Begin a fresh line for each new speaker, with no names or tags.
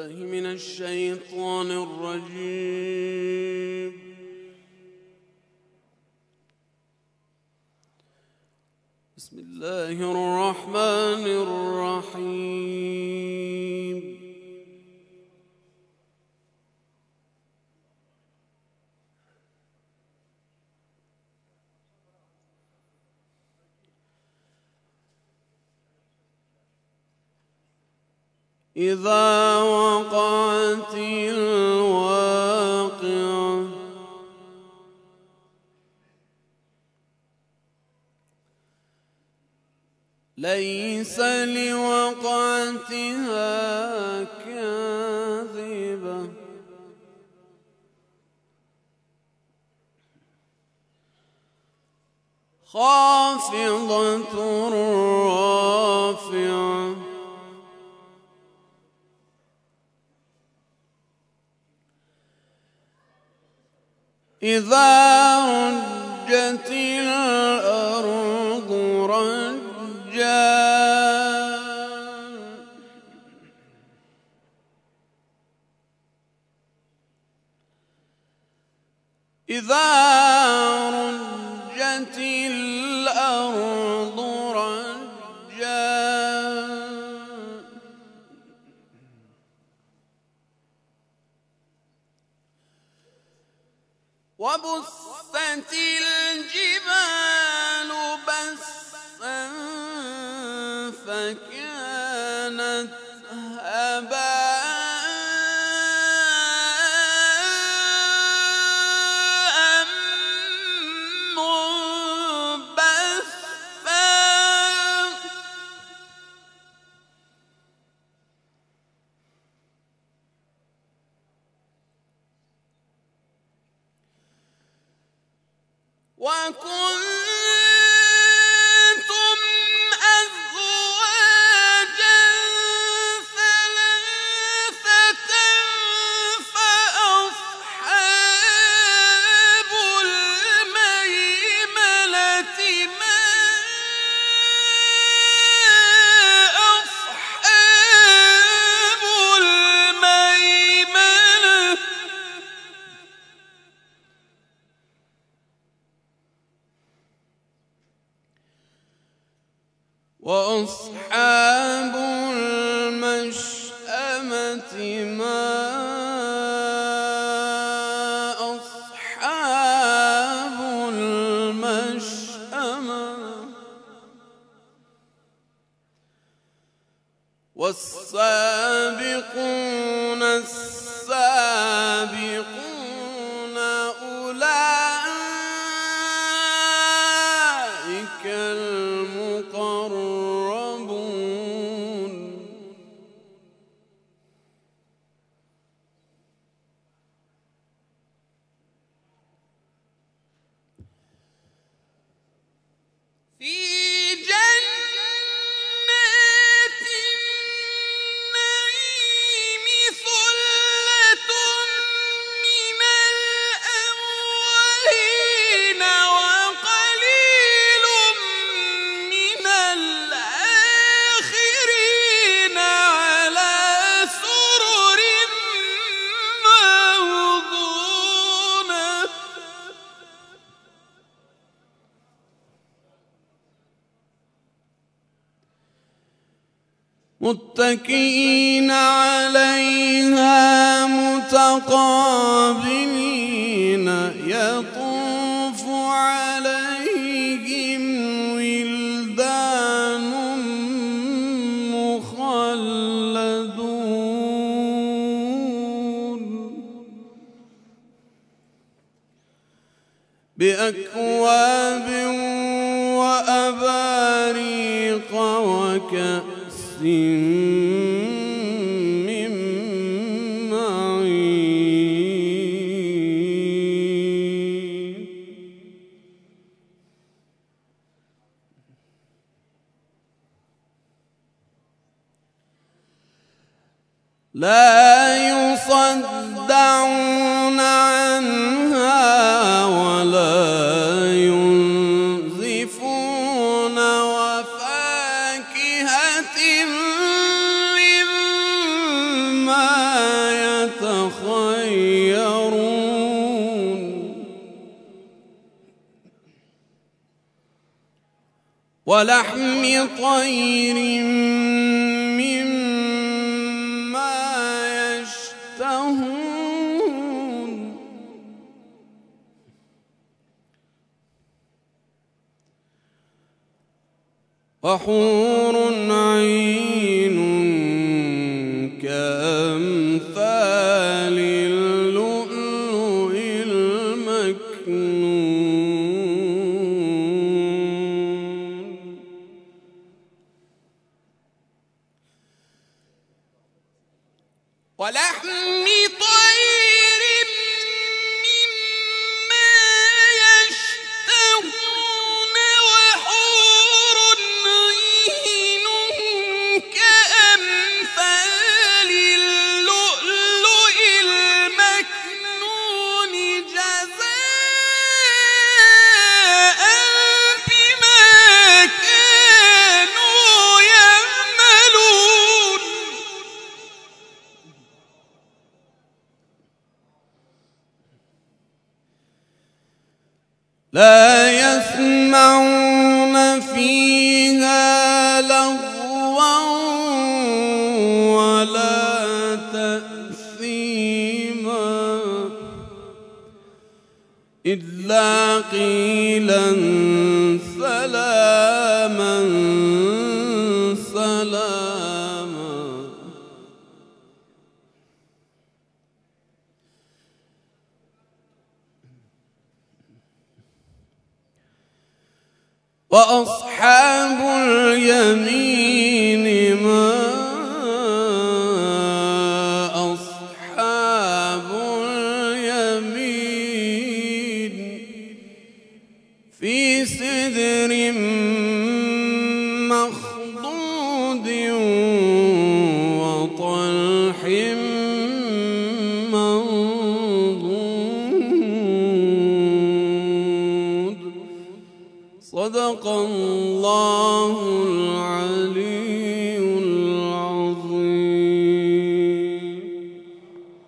من الشيطان الرجيم. بسم الله الرحمن الرحيم. إذا وقعت الواقعة ليس لوقعتها كاذبة خافضة رافعة إذا رجت الأرض رجا إذا رجت الأرض رجا وبست الجبال بسا فكانت هباء منبثا وكنتم أزواجا ثلاثة فأصحاب الميمنة ما أصحاب الميمنة وأصحاب المشأمة ما أصحاب المشأمة والسابقون السابقون أولئك المقربون في جنات النعيم ثلة من الأولين وقليل من الآخرين على سرر موضونة متكئين عليها متقابلين يطوف عليهم ولدان مخلدون بأكواب وأباريق وكأس من معين لا يصدعون عنها ولا ينزفون وفاكهة مما ولحم طير مما يشتهون وحور عين كأمثال اللؤلؤ المكنون ولحم طير مما يشتهون وحور عين كأمثال اللؤلؤ المكنون جزاء بما كانوا يعملون لا يسمعون فيها لغوا ولا تأثيما إلا قيلا سلاما سلاما وأصحاب اليمين ما أصحاب اليمين في سدر مخضود وطلح منضود صدق الله العليم.